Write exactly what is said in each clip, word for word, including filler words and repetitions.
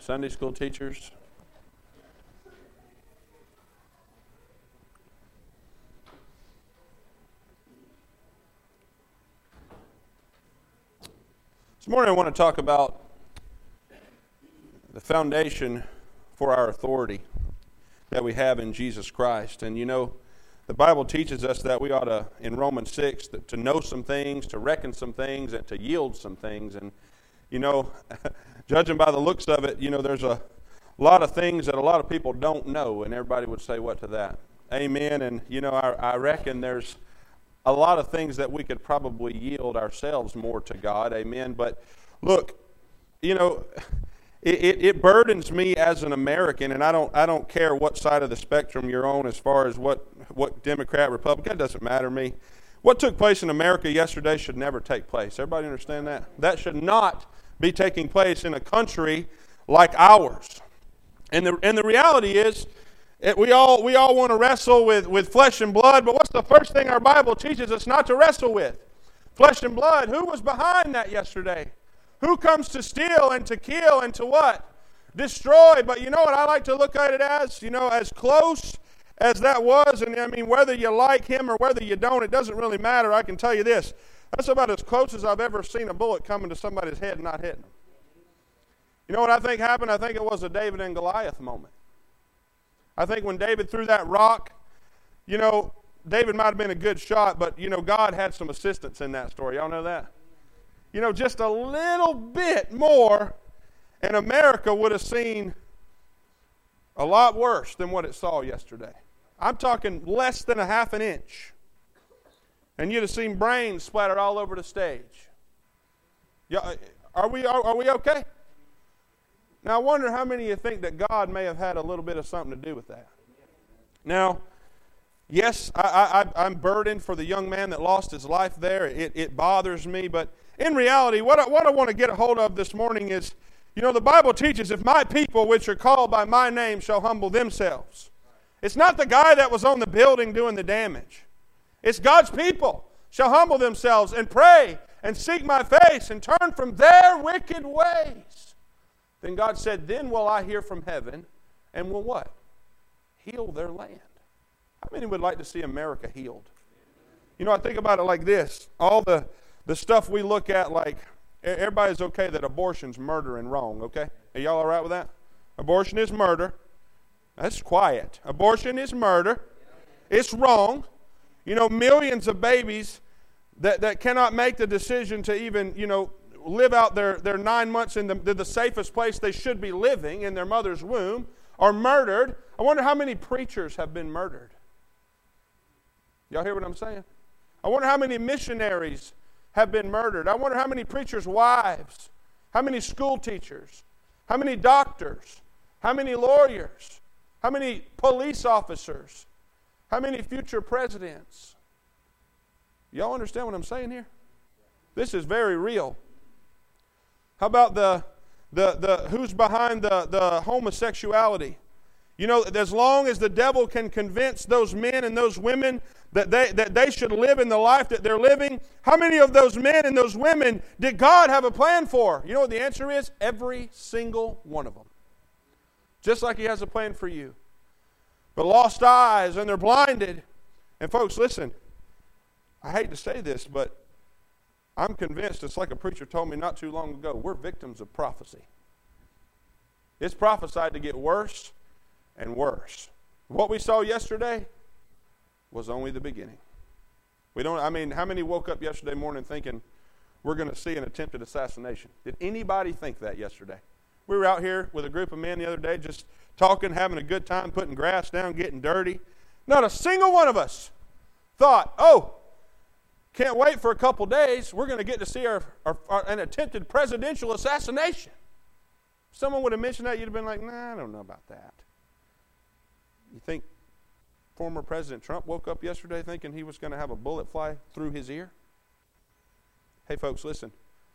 Sunday school teachers. This morning I want to talk about the foundation for our authority that we have in Jesus Christ. And you know, the Bible teaches us that we ought to, in Romans six, to know some things, to reckon some things, and to yield some things. And you know, judging by the looks of it, you know, there's a lot of things that a lot of people don't know, and everybody would say what to that? Amen. And you know, I, I reckon there's a lot of things that we could probably yield ourselves more to God. Amen. But look, you know, it, it, it burdens me as an American, and I don't I don't care what side of the spectrum you're on as far as what, what Democrat, Republican, it doesn't matter to me. What took place in America yesterday should never take place. Everybody understand that? That should not be taking place in a country like ours. And the and the reality is, it, we all we all want to wrestle with, with flesh and blood, but what's the first thing our Bible teaches us not to wrestle with? Flesh and blood. Who was behind that yesterday? Who comes to steal and to kill and to what? Destroy. But you know what I like to look at it as? You know, as close as that was, and I mean, whether you like him or whether you don't, it doesn't really matter. I can tell you this. That's about as close as I've ever seen a bullet coming to somebody's head and not hitting them. You know what I think happened? I think it was a David and Goliath moment. I think when David threw that rock, you know, David might have been a good shot, but, you know, God had some assistance in that story. Y'all know that? You know, just a little bit more, and America would have seen a lot worse than what it saw yesterday. I'm talking less than a half an inch. And you'd have seen brains splattered all over the stage. Yeah, are we are, are we okay? Now, I wonder how many of you think that God may have had a little bit of something to do with that. Now, yes, I, I, I'm burdened for the young man that lost his life there. It, it bothers me. But in reality, what I, what I want to get a hold of this morning is, you know, the Bible teaches, if my people which are called by my name shall humble themselves. It's not the guy that was on the building doing the damage. It's God's people shall humble themselves and pray and seek my face and turn from their wicked ways. Then God said, then will I hear from heaven and will what? Heal their land. How many would like to see America healed? You know, I think about it like this. All the, the stuff we look at, like, everybody's okay that abortion's murder and wrong, okay? Are y'all all right with that? Abortion is murder. That's quiet. Abortion is murder. It's wrong. You know, millions of babies that, that cannot make the decision to even, you know, live out their, their nine months in the, the safest place they should be living, in their mother's womb, are murdered. I wonder how many preachers have been murdered. Y'all hear what I'm saying? I wonder how many missionaries have been murdered. I wonder how many preachers' wives, how many school teachers, how many doctors, how many lawyers, how many police officers, how many future presidents? Y'all understand what I'm saying here? This is very real. How about the the the who's behind the, the homosexuality? You know, as long as the devil can convince those men and those women that they that they should live in the life that they're living, how many of those men and those women did God have a plan for? You know what the answer is? Every single one of them. Just like he has a plan for you. But lost eyes, and they're blinded. And folks, listen, I hate to say this, but I'm convinced, it's like a preacher told me not too long ago, we're victims of prophecy. It's prophesied to get worse and worse. What we saw yesterday was only the beginning. We don't, I mean, how many woke up yesterday morning thinking we're going to see an attempted assassination? Did anybody think that yesterday? We were out here with a group of men the other day just talking, having a good time, putting grass down, getting dirty. Not a single one of us thought, oh, can't wait for a couple days. We're going to get to see our, our, our, an attempted presidential assassination. If someone would have mentioned that, you'd have been like, nah, I don't know about that. You think former President Trump woke up yesterday thinking he was going to have a bullet fly through his ear? Hey, folks, listen.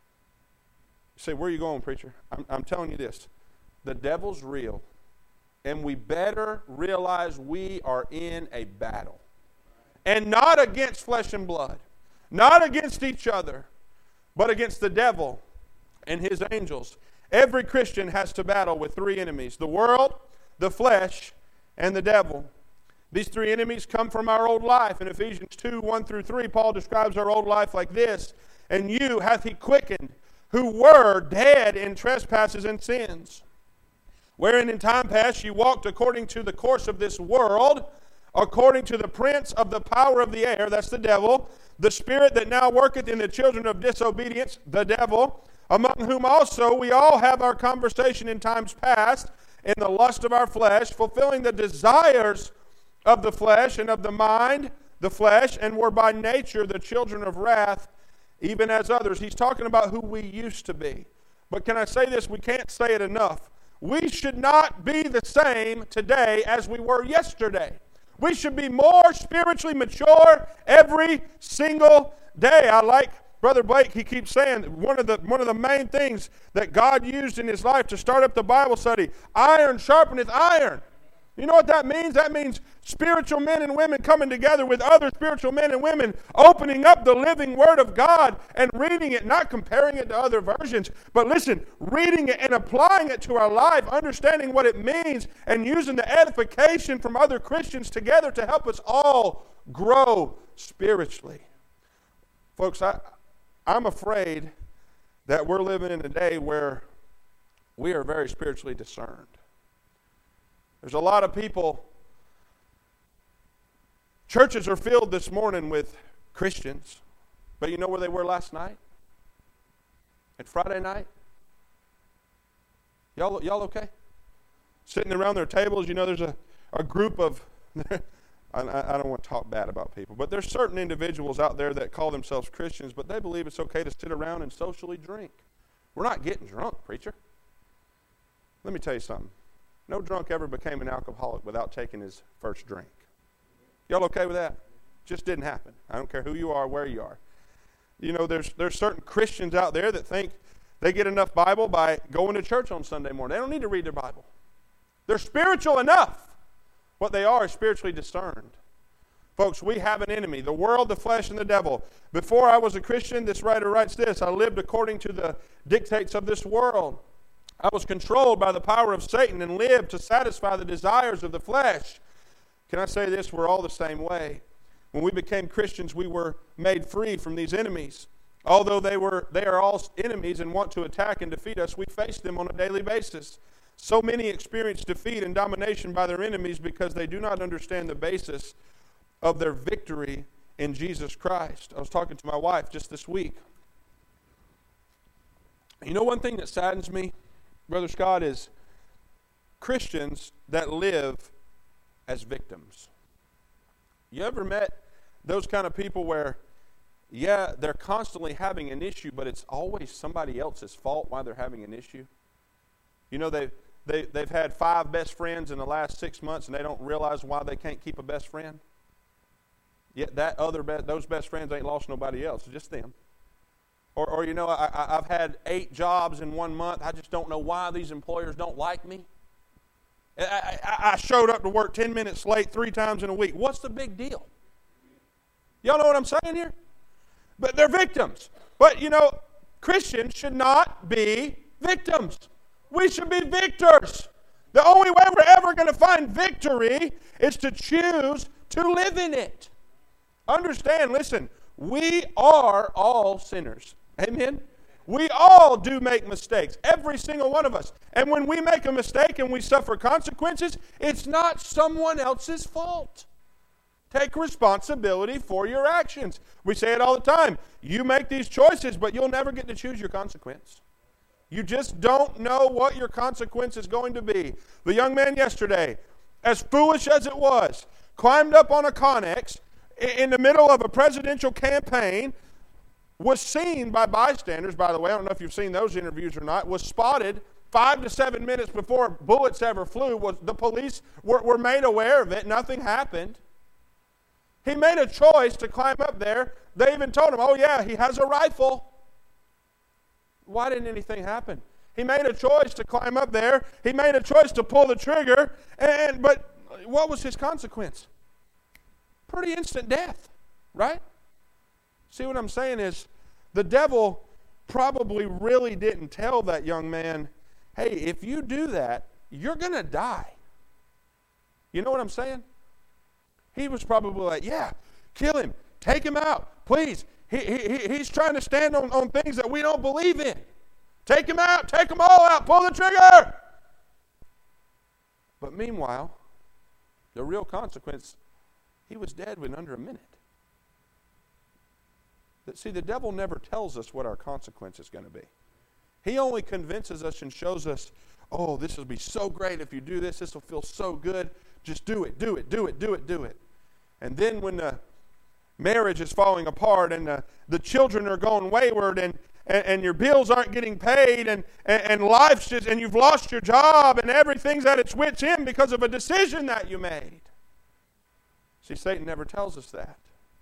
You say, where are you going, preacher? I'm, I'm telling you this. The devil's real, and we better realize we are in a battle. And not against flesh and blood. Not against each other, but against the devil and his angels. Every Christian has to battle with three enemies: the world, the flesh, and the devil. These three enemies come from our old life. In Ephesians two, one through three, Paul describes our old life like this: "And you hath he quickened, who were dead in trespasses and sins, wherein in time past you walked according to the course of this world, according to the prince of the power of the air," that's the devil, "the spirit that now worketh in the children of disobedience," the devil, "among whom also we all have our conversation in times past, in the lust of our flesh, fulfilling the desires of the flesh and of the mind, the flesh, and were by nature the children of wrath, even as others." He's talking about who we used to be. But can I say this? We can't say it enough. We should not be the same today as we were yesterday. We should be more spiritually mature every single day. I like Brother Blake. He keeps saying one of the one of the main things that God used in his life to start up the Bible study: iron sharpeneth iron. You know what that means? That means spiritual men and women coming together with other spiritual men and women, opening up the living Word of God and reading it, not comparing it to other versions, but listen, reading it and applying it to our life, understanding what it means, and using the edification from other Christians together to help us all grow spiritually. Folks, I, I'm afraid that we're living in a day where we are very spiritually discerned. There's a lot of people. Churches are filled this morning with Christians, but you know where they were last night? At Friday night? Y'all, y'all okay? Sitting around their tables, you know, there's a, a group of, I, I don't want to talk bad about people, but there's certain individuals out there that call themselves Christians, but they believe it's okay to sit around and socially drink. We're not getting drunk, preacher. Let me tell you something. No drunk ever became an alcoholic without taking his first drink. Y'all okay with that? Just didn't happen. I don't care who you are, where you are. You know, there's there's certain Christians out there that think they get enough Bible by going to church on Sunday morning. They don't need to read their Bible. They're spiritual enough. What they are is spiritually discerned. Folks, we have an enemy: the world, the flesh, and the devil. Before I was a Christian, this writer writes this: I lived according to the dictates of this world. I was controlled by the power of Satan and lived to satisfy the desires of the flesh. Can I say this? We're all the same way. When we became Christians, we were made free from these enemies. Although they were, they are all enemies and want to attack and defeat us, we face them on a daily basis. So many experience defeat and domination by their enemies because they do not understand the basis of their victory in Jesus Christ. I was talking to my wife just this week. You know, one thing that saddens me, Brother Scott, is Christians that live as victims. You ever met those kind of people where, yeah, they're constantly having an issue, but it's always somebody else's fault why they're having an issue? You know, they've, they, they've had five best friends in the last six months and they don't realize why they can't keep a best friend. Yet that other be- those best friends ain't lost nobody else, just them. Or, or you know, I, I, I've had eight jobs in one month. I just don't know why these employers don't like me. I, I, I showed up to work ten minutes late three times in a week. What's the big deal? Y'all know what I'm saying here? But they're victims. But, you know, Christians should not be victims. We should be victors. The only way we're ever going to find victory is to choose to live in it. Understand, listen, we are all sinners. Amen? We all do make mistakes, every single one of us. And when we make a mistake and we suffer consequences, it's not someone else's fault. Take responsibility for your actions. We say it all the time. You make these choices, but you'll never get to choose your consequence. You just don't know what your consequence is going to be. The young man yesterday, as foolish as it was, climbed up on a Connex in the middle of a presidential campaign, was seen by bystanders, by the way, I don't know if you've seen those interviews or not, was spotted five to seven minutes before bullets ever flew. Was the police were, were made aware of it. Nothing happened. He made a choice to climb up there. They even told him, oh yeah, he has a rifle. Why didn't anything happen? He made a choice to climb up there. He made a choice to pull the trigger. And but what was his consequence? Pretty instant death, right? See, what I'm saying is the devil probably really didn't tell that young man hey, if you do that, you're going to die. You know what I'm saying? He was probably like, yeah, kill him. Take him out. Please. He, he, he's trying to stand on, on things that we don't believe in. Take him out. Take them all out. Pull the trigger. But meanwhile, the real consequence, he was dead within under a minute. But see, the devil never tells us what our consequence is going to be. He only convinces us and shows us, oh, this will be so great if you do this. This will feel so good. Just do it, do it, do it, do it, do it. And then when the marriage is falling apart and the, the children are going wayward and, and, and your bills aren't getting paid and, and, and life's just, and you've lost your job and everything's at its wit's end because of a decision that you made. See, Satan never tells us that.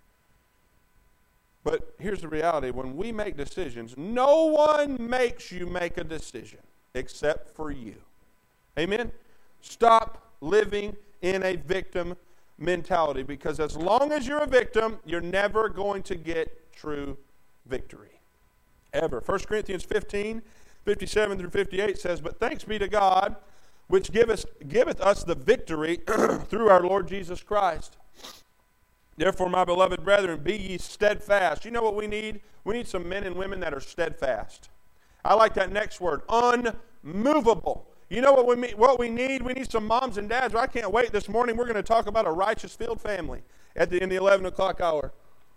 But here's the reality. When we make decisions, no one makes you make a decision except for you. Amen? Stop living in a victim mentality, because as long as you're a victim, you're never going to get true victory. Ever. First Corinthians fifteen, fifty-seven through fifty-eight says, but thanks be to God, which giveth, giveth us the victory through our Lord Jesus Christ. Therefore, my beloved brethren, be ye steadfast. You know what we need? We need some men and women that are steadfast. I like that next word, unmovable. You know what we what we need? We need some moms and dads. I can't wait. This morning we're going to talk about a righteous filled family at the in the eleven o'clock hour.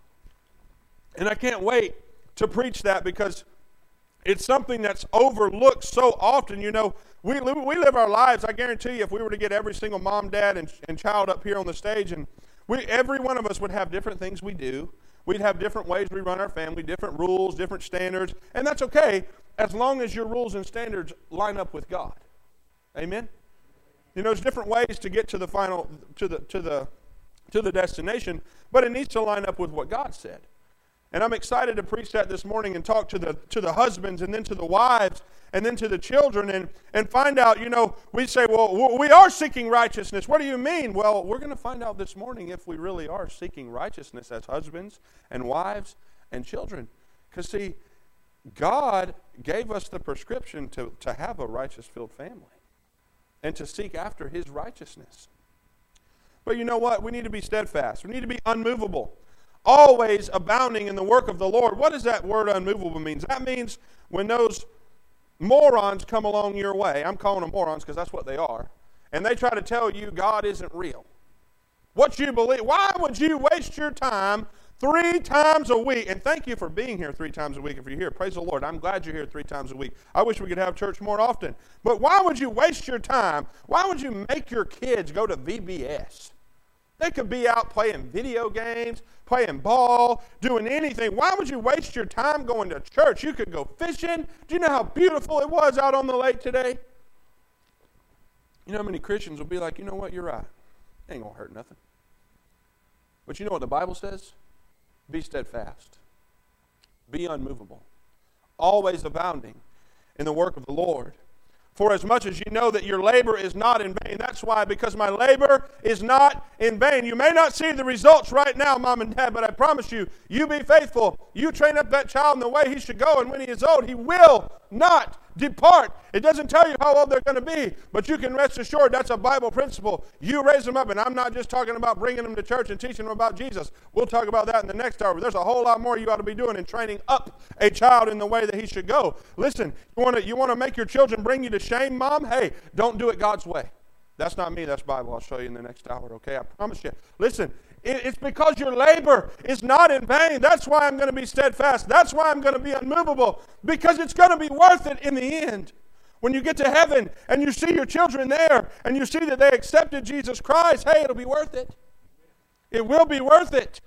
And I can't wait to preach that, because it's something that's overlooked so often. You know, we we live our lives. I guarantee you, if we were to get every single mom, dad, and, and child up here on the stage, and we every one of us would have different things we do. We'd have different ways we run our family, different rules, different standards, and that's okay as long as your rules and standards line up with God. Amen. You know, there's different ways to get to the final, to the to the to the destination, but it needs to line up with what God said. And I'm excited to preach that this morning and talk to the to the husbands and then to the wives and then to the children and and find out. You know, we say, well, we are seeking righteousness. What do you mean? Well, we're going to find out this morning if we really are seeking righteousness as husbands and wives and children. Because see, God gave us the prescription to to have a righteous-filled family and to seek after His righteousness. But you know what? We need to be steadfast. We need to be unmovable, always abounding in the work of the Lord. What does that word unmovable mean? That means when those morons come along your way, I'm calling them morons because that's what they are, and they try to tell you God isn't real. What you believe, why would you waste your time three times a week? And thank you for being here three times a week if you're here. Praise the Lord. I'm glad you're here three times a week. I wish we could have church more often. But why would you waste your time? Why would you make your kids go to V B S? They could be out playing video games, playing ball, doing anything. Why would you waste your time going to church? You could go fishing. Do you know how beautiful it was out on the lake today? You know how many Christians will be like, you know what, you're right. It ain't going to hurt nothing. But you know what the Bible says? Be steadfast. Be unmovable. Always abounding in the work of the Lord. For as much as you know that your labor is not in vain. That's why, because my labor is not in vain. You may not see the results right now, Mom and Dad, but I promise you, you be faithful. You train up that child in the way he should go, and when he is old, he will not depart. It doesn't tell you how old they're going to be, but you can rest assured that's a Bible principle. You raise them up, and I'm not just talking about bringing them to church and teaching them about Jesus. We'll talk about that in the next hour, but there's a whole lot more you ought to be doing in training up a child in the way that he should go. Listen, you want to you want to make your children bring you to shame, Mom? Hey, don't do it God's way. That's not me, that's Bible. I'll show you in the next hour, okay? I promise you. Listen, it's because your labor is not in vain. That's why I'm going to be steadfast. That's why I'm going to be unmovable, because it's going to be worth it in the end. When you get to heaven and you see your children there and you see that they accepted Jesus Christ, hey, it'll be worth it. It will be worth it.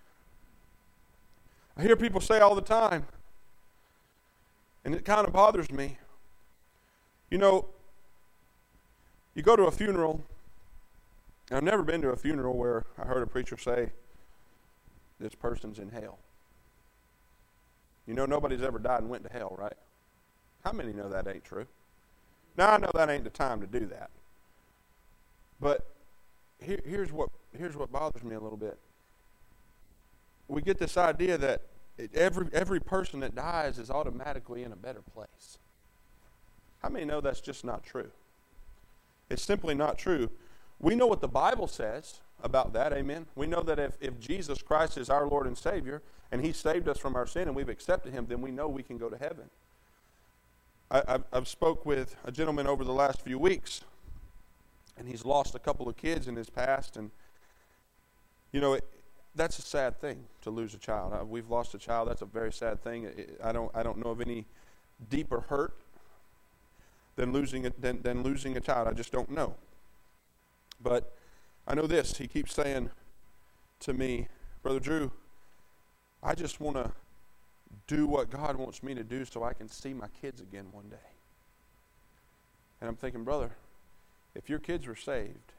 I hear people say all the time, and it kind of bothers me. You know, you go to a funeral. I've never been to a funeral where I heard a preacher say, this person's in hell. You know, nobody's ever died and went to hell, right? How many know that ain't true? Now, I know that ain't the time to do that. But here, here's what here's what bothers me a little bit. We get this idea that every every person that dies is automatically in a better place. How many know that's just not true? It's simply not true. We know what the Bible says about that, amen? We know that if, if Jesus Christ is our Lord and Savior, and He saved us from our sin, and we've accepted Him, then we know we can go to heaven. I, I've, I've spoke with a gentleman over the last few weeks, and he's lost a couple of kids in his past, and, you know, it, that's a sad thing to lose a child. I, we've lost a child. That's a very sad thing. It, I don't I don't know of any deeper hurt than losing a, than, than losing a child. I just don't know. But I know this. He keeps saying to me, Brother Drew, I just want to do what God wants me to do so I can see my kids again one day. And I'm thinking, brother, if your kids were saved,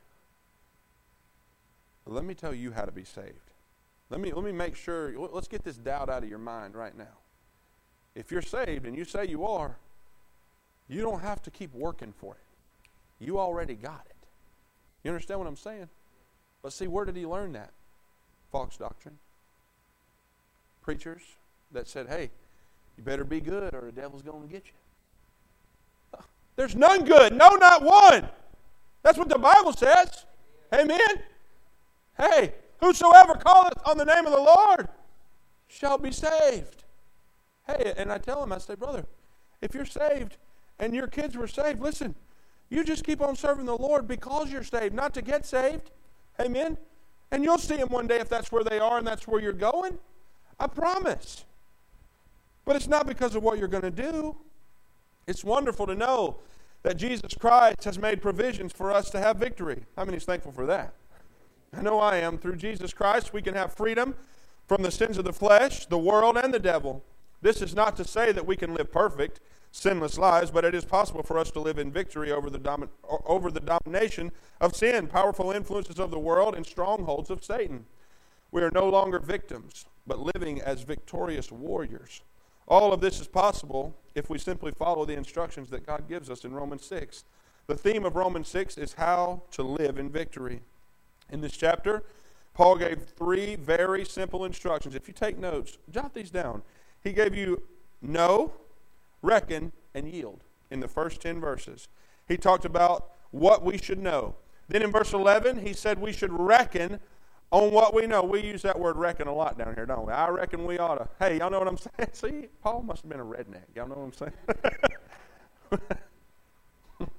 let me tell you how to be saved. Let me let me make sure, let's get this doubt out of your mind right now. If you're saved and you say you are, you don't have to keep working for it. You already got it. You understand what I'm saying? But see, where did he learn that? False doctrine. Preachers that said, hey, you better be good or the devil's going to get you. There's none good. No, not one. That's what the Bible says. Amen. Hey, whosoever calleth on the name of the Lord shall be saved. Hey, and I tell him, I say, brother, if you're saved and your kids were saved, listen, you just keep on serving the Lord because you're saved, not to get saved. Amen. And you'll see them one day if that's where they are and that's where you're going. I promise. But it's not because of what you're going to do. It's wonderful to know that Jesus Christ has made provisions for us to have victory. How many is thankful for that? I know I am. Through Jesus Christ, we can have freedom from the sins of the flesh, the world, and the devil. This is not to say that we can live perfect, sinless lives, but it is possible for us to live in victory over the domi- over the domination of sin, powerful influences of the world, and strongholds of Satan. We are no longer victims, but living as victorious warriors. All of this is possible if we simply follow the instructions that God gives us in Romans six. The theme of Romans six is how to live in victory. In this chapter, Paul gave three very simple instructions. If you take notes, jot these down. He gave you know, reckon, and yield in the first ten verses. He talked about what we should know. Then in verse eleven, he said we should reckon on what we know. We use that word reckon a lot down here, don't we? I reckon we ought to. Hey, y'all know what I'm saying? See, Paul must have been a redneck. Y'all know what I'm saying?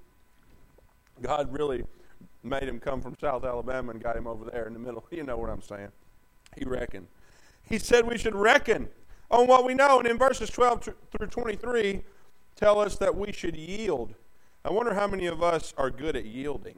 God really made him come from South Alabama and got him over there in the middle. You know what I'm saying. He reckoned. He said we should reckon on what we know. And in verses twelve through twenty-three, tell us that we should yield. I wonder how many of us are good at yielding.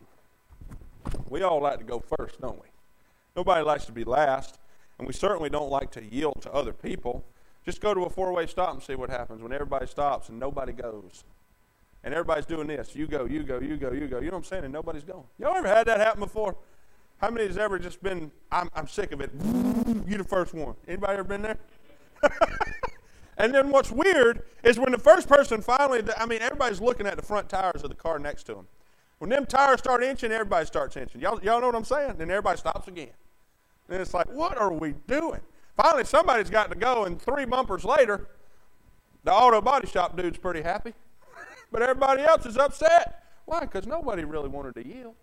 We all like to go first, don't we? Nobody likes to be last, and we certainly don't like to yield to other people. Just go to a four-way stop and see what happens when everybody stops and nobody goes. And everybody's doing this. You go, you go, you go, you go. You know what I'm saying? And nobody's going. Y'all ever had that happen before? How many has ever just been, I'm, I'm sick of it. You the first one. Anybody ever been there? And then what's weird is when the first person finally, I mean, everybody's looking at the front tires of the car next to them. When them tires start inching, everybody starts inching. Y'all, y'all know what I'm saying? Then everybody stops again. And it's like, what are we doing? Finally, somebody's got to go, and three bumpers later, the auto body shop dude's pretty happy. But everybody else is upset. Why? Because nobody really wanted to yield.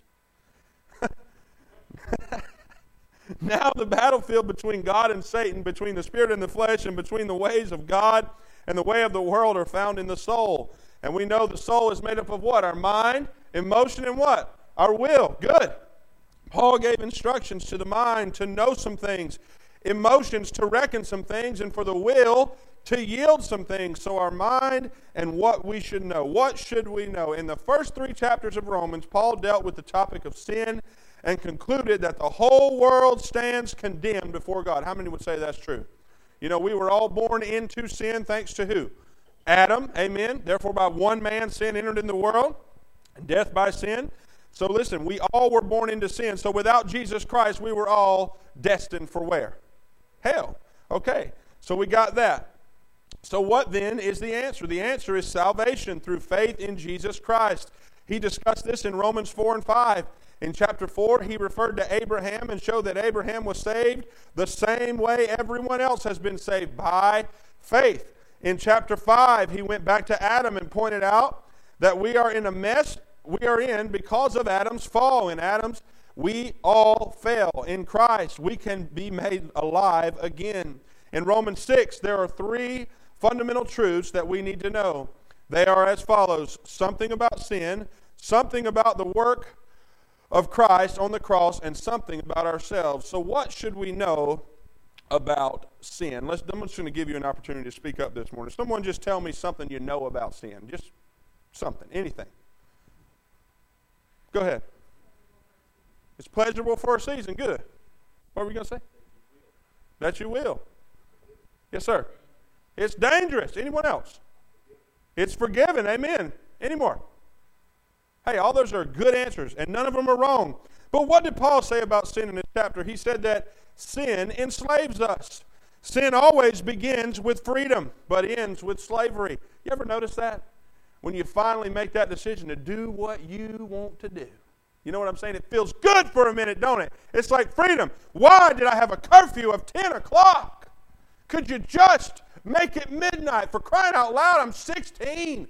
Now the battlefield between God and Satan, between the spirit and the flesh, and between the ways of God and the way of the world are found in the soul. And we know the soul is made up of what? Our mind, emotion, and what? Our will. Good. Paul gave instructions to the mind to know some things, emotions to reckon some things, and for the will to yield some things. So our mind and what we should know. What should we know? In the first three chapters of Romans, Paul dealt with the topic of sin and concluded that the whole world stands condemned before God. How many would say that's true? You know, we were all born into sin thanks to who? Adam, amen. Therefore, by one man sin entered in the world, and death by sin. So listen, we all were born into sin. So without Jesus Christ, we were all destined for where? Hell. Okay, so we got that. So what then is the answer? The answer is salvation through faith in Jesus Christ. He discussed this in Romans four and five. In chapter four, he referred to Abraham and showed that Abraham was saved the same way everyone else has been saved, by faith. In chapter five, he went back to Adam and pointed out that we are in a mess we are in because of Adam's fall. In Adam's, we all fail. In Christ, we can be made alive again. In Romans six, there are three fundamental truths that we need to know. They are as follows: something about sin, something about the work of Christ on the cross, and something about ourselves. So what should we know about sin? Let's, I'm just going to give you an opportunity to speak up this morning. Someone just tell me something you know about sin. Just something, anything. Go ahead. It's pleasurable for a season. Good. What were we going to say? That you will. Yes, sir. It's dangerous. Anyone else? It's forgiven. Amen. Any more? Hey, all those are good answers, and none of them are wrong. But what did Paul say about sin in this chapter? He said that sin enslaves us. Sin always begins with freedom, but ends with slavery. You ever notice that? When you finally make that decision to do what you want to do. You know what I'm saying? It feels good for a minute, don't it? It's like freedom. Why did I have a curfew of ten o'clock? Could you just make it midnight? For crying out loud, I'm sixteen.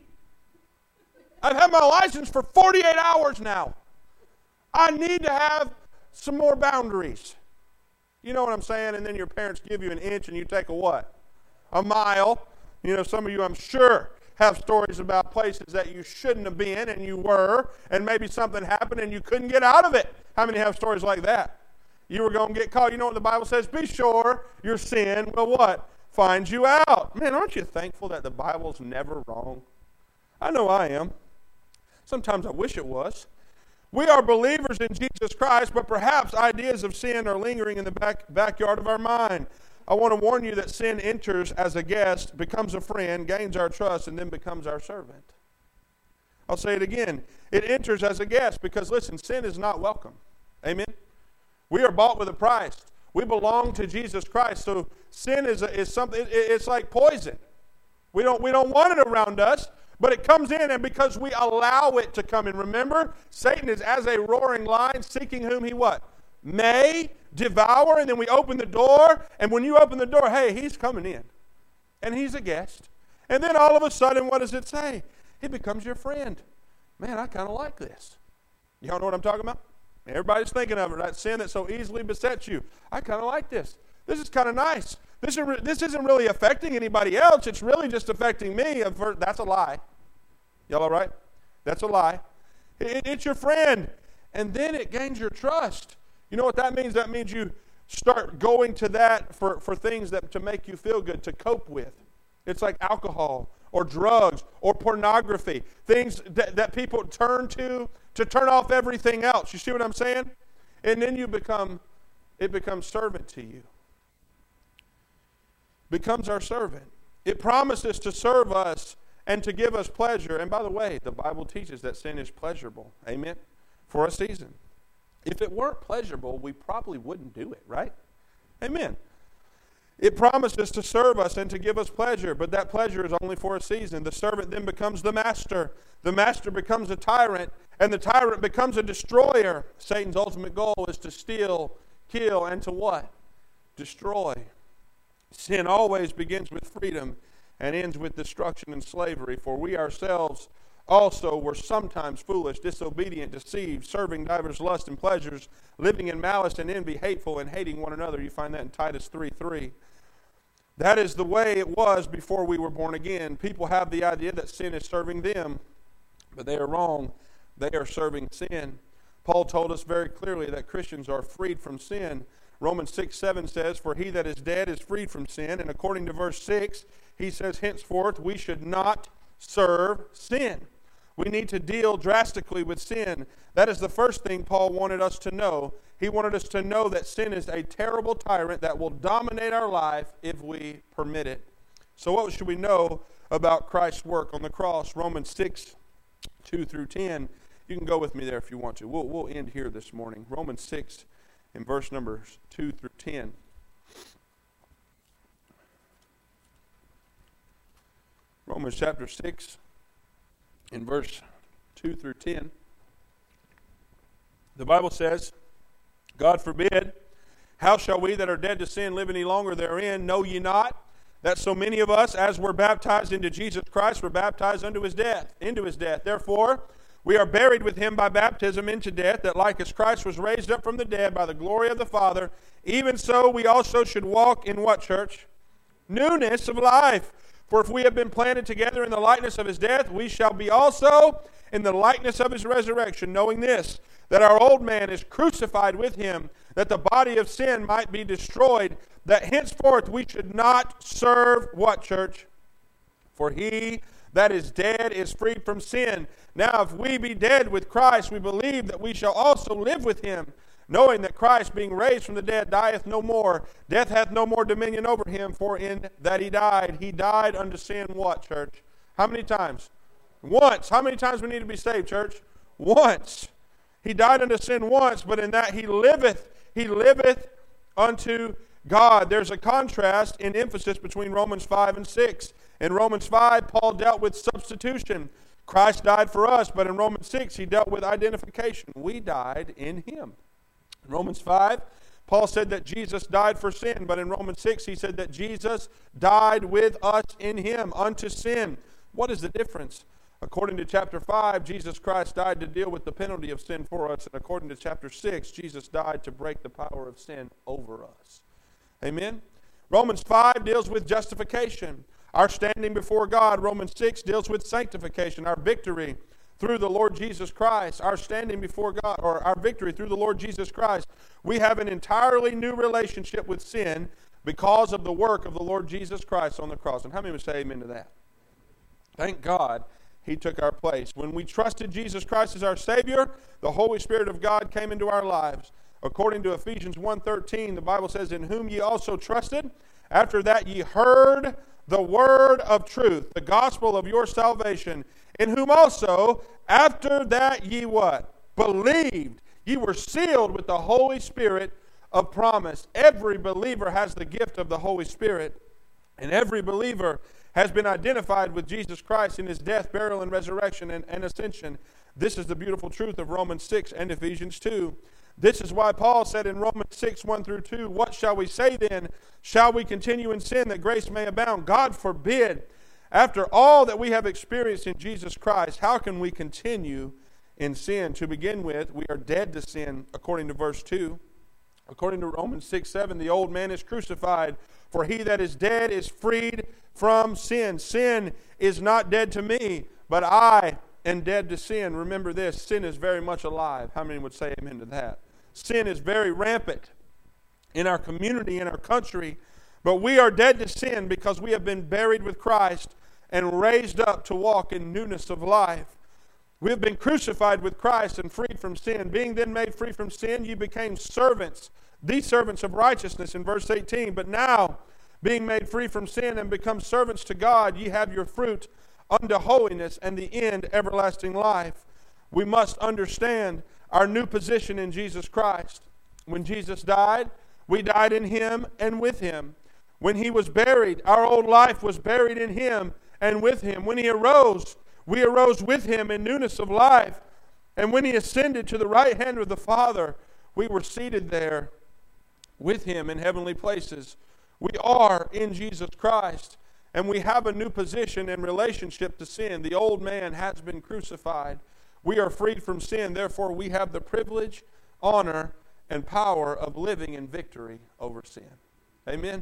I've had my license for forty-eight hours now. I need to have some more boundaries. You know what I'm saying? And then your parents give you an inch and you take a what? A mile. You know, some of you, I'm sure, have stories about places that you shouldn't have been and you were, and maybe something happened and you couldn't get out of it. How many have stories like that? You were going to get caught. You know what the Bible says? Be sure your sin will what? Find you out. Man, aren't you thankful that the Bible's never wrong? I know I am. Sometimes I wish it was. We are believers in Jesus Christ, but perhaps ideas of sin are lingering in the back, backyard of our mind. I want to warn you that sin enters as a guest, becomes a friend, gains our trust, and then becomes our servant. I'll say it again. It enters as a guest because, listen, sin is not welcome. Amen? We are bought with a price. We belong to Jesus Christ, so sin is, a, is something, it, it's like poison. We don't, we don't want it around us. But it comes in, and because we allow it to come in. Remember, Satan is as a roaring lion, seeking whom he what? May devour. And then we open the door, and when you open the door, hey, he's coming in. And he's a guest. And then all of a sudden, what does it say? He becomes your friend. Man, I kind of like this. Y'all know what I'm talking about? Everybody's thinking of it, that sin that so easily besets you. I kind of like this. This is kind of nice. This isn't, this isn't really affecting anybody else. It's really just affecting me. That's a lie. Y'all all right? That's a lie. It, it's your friend. And then it gains your trust. You know what that means? That means you start going to that for, for things that to make you feel good, to cope with. It's like alcohol or drugs or pornography. Things that, that people turn to to turn off everything else. You see what I'm saying? And then you become, it becomes servant to you. Becomes our servant. It promises to serve us and to give us pleasure. And by the way, the Bible teaches that sin is pleasurable. Amen? For a season. If it weren't pleasurable, we probably wouldn't do it, right? Amen. It promises to serve us and to give us pleasure, but that pleasure is only for a season. The servant then becomes the master. The master becomes a tyrant, and the tyrant becomes a destroyer. Satan's ultimate goal is to steal, kill, and to what? Destroy. Sin always begins with freedom and ends with destruction and slavery, for we ourselves also were sometimes foolish, disobedient, deceived, serving divers lusts and pleasures, living in malice and envy, hateful and hating one another. You find that in Titus three three. That is the way it was before we were born again. People have the idea that sin is serving them, but they are wrong. They are serving sin. Paul told us very clearly that Christians are freed from sin. Romans six seven says, for he that is dead is freed from sin. And according to verse six, he says, henceforth we should not serve sin. We need to deal drastically with sin. That is the first thing Paul wanted us to know. He wanted us to know that sin is a terrible tyrant that will dominate our life if we permit it. So what should we know about Christ's work on the cross? Romans six, two through ten. You can go with me there if you want to. We'll, we'll end here this morning. Romans six in verse numbers two through ten. Romans chapter six in verse two through ten. The Bible says, God forbid, how shall we that are dead to sin live any longer therein? Know ye not that so many of us, as we're baptized into Jesus Christ, were baptized unto his death, into his death. Therefore, we are buried with him by baptism into death, that like as Christ was raised up from the dead by the glory of the Father, even so we also should walk in what, church? Newness of life. For if we have been planted together in the likeness of his death, we shall be also in the likeness of his resurrection, knowing this, that our old man is crucified with him, that the body of sin might be destroyed, that henceforth we should not serve what, church? For he that is dead is freed from sin. Now if we be dead with Christ, we believe that we shall also live with him, knowing that Christ, being raised from the dead, dieth no more. Death hath no more dominion over him, for in that he died, he died unto sin what, church? How many times? Once. How many times we need to be saved, church? Once. He died unto sin once, but in that he liveth, he liveth unto God. There's a contrast in emphasis between Romans five and six. In Romans five, Paul dealt with substitution. Christ died for us, but in Romans six, he dealt with identification. We died in him. In Romans five, Paul said that Jesus died for sin, but in Romans six, he said that Jesus died with us in him unto sin. What is the difference? According to chapter five, Jesus Christ died to deal with the penalty of sin for us, and according to chapter six, Jesus died to break the power of sin over us. Amen? Romans five deals with justification, our standing before God. Romans six deals with sanctification, our victory through the Lord Jesus Christ, our standing before God, or our victory through the Lord Jesus Christ. We have an entirely new relationship with sin because of the work of the Lord Jesus Christ on the cross. And how many would say amen to that? Thank God he took our place. When we trusted Jesus Christ as our Savior, the Holy Spirit of God came into our lives. According to Ephesians one thirteen, the Bible says, in whom ye also trusted, after that ye heard the word of truth, the gospel of your salvation, in whom also, after that ye what? Believed. Ye were sealed with the Holy Spirit of promise. Every believer has the gift of the Holy Spirit, and every believer has been identified with Jesus Christ in his death, burial, and resurrection and, and ascension. This is the beautiful truth of Romans six and Ephesians two. This is why Paul said in Romans six, one through two, what shall we say then? Shall we continue in sin that grace may abound? God forbid. After all that we have experienced in Jesus Christ, how can we continue in sin? To begin with, we are dead to sin, according to verse two. According to Romans six, seven, the old man is crucified, for he that is dead is freed from sin. Sin is not dead to me, but I am dead to sin. Remember this, sin is very much alive. How many would say amen to that? Sin is very rampant in our community, in our country, but we are dead to sin because we have been buried with Christ and raised up to walk in newness of life. We have been crucified with Christ and freed from sin. Being then made free from sin, you became servants, the servants of righteousness in verse eighteen. But now, being made free from sin and become servants to God, ye have your fruit unto holiness and the end everlasting life. We must understand our new position in Jesus Christ. When Jesus died, we died in him and with him. When he was buried, our old life was buried in him and with him. When he arose, we arose with him in newness of life. And when he ascended to the right hand of the Father, we were seated there with him in heavenly places. We are in Jesus Christ, and we have a new position in relationship to sin. The old man has been crucified. We are freed from sin. Therefore, we have the privilege, honor, and power of living in victory over sin. Amen?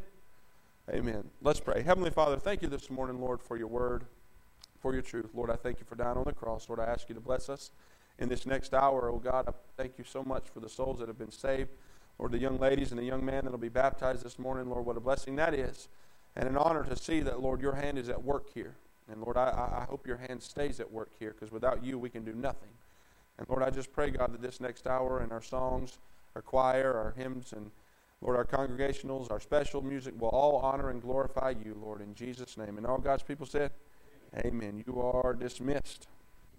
Amen. Let's pray. Heavenly Father, thank you this morning, Lord, for your word, for your truth. Lord, I thank you for dying on the cross. Lord, I ask you to bless us in this next hour. Oh God, I thank you so much for the souls that have been saved. Lord, the young ladies and the young man that will be baptized this morning, Lord, what a blessing that is. And an honor to see that, Lord, your hand is at work here. And Lord, I, I hope your hand stays at work here, because without you we can do nothing. And Lord, I just pray, God, that this next hour and our songs, our choir, our hymns, and Lord, our congregationals, our special music will all honor and glorify you, Lord, in Jesus' name. And all God's people said, amen. You are dismissed.